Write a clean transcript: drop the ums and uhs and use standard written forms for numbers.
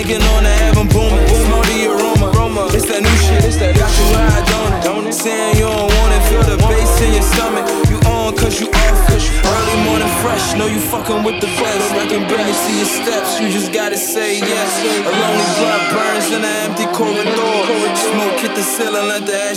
Smoking on the heaven, booming. Smell the aroma. It's that new shit, got you high, don't it? Saying you don't want it, feel the bass in your stomach. You on cause you off, early morning fresh. Know you fucking with the best. I can barely see your steps, you just gotta say yes. A lonely blood burns in an empty corridor. Smoke hit the ceiling, let the ash